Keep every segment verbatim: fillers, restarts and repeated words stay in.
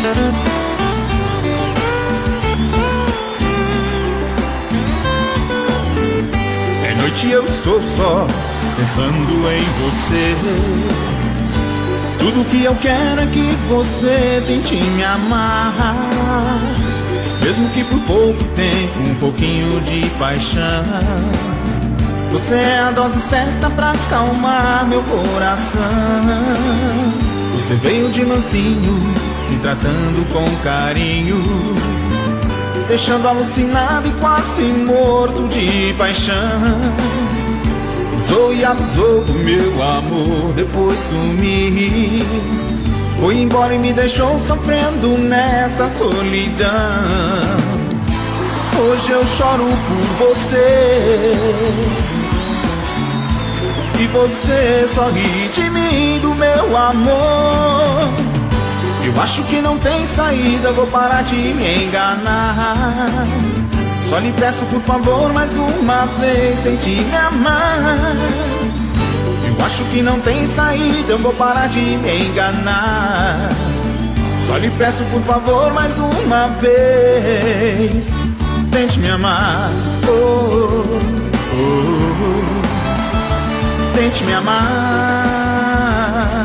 É noite e eu estou só, pensando em você. Tudo que eu quero é que você tente me amar, mesmo que por pouco tempo, um pouquinho de paixão. Você é a dose certa pra acalmar meu coração. Você veio de mansinho, me tratando com carinho, deixando alucinado e quase morto de paixão. Usou e abusou do meu amor, depois sumiu. Foi embora e me deixou sofrendo nesta solidão. Hoje eu choro por você e você sorri de mim, do meu amor. Eu acho que não tem saída, vou parar de me enganar. Só lhe peço por favor, mais uma vez, tente me amar. Eu acho que não tem saída, eu vou parar de me enganar. Só lhe peço por favor, mais uma vez, tente me amar. Oh, oh, oh. Tente me amar.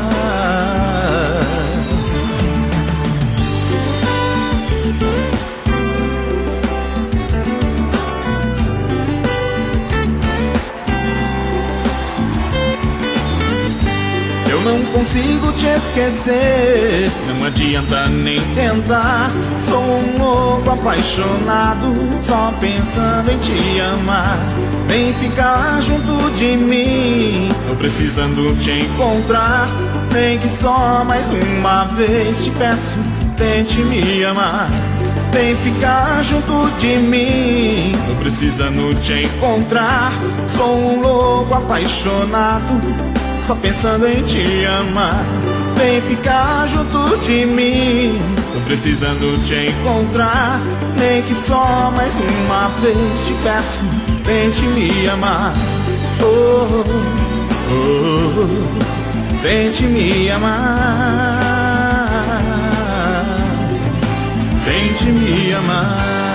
Eu não consigo te esquecer, não adianta nem tentar. Sou um louco apaixonado, só pensando em te amar. Vem ficar junto de mim, tô precisando te encontrar. Nem que só mais uma vez te peço, tente me amar. Vem ficar junto de mim, tô precisando te encontrar. Sou um louco apaixonado, só pensando em te amar. Vem ficar junto de mim, tô precisando te encontrar. Nem que só mais uma vez te peço, tente me amar. Oh, oh, oh, tente me amar. Tente me amar.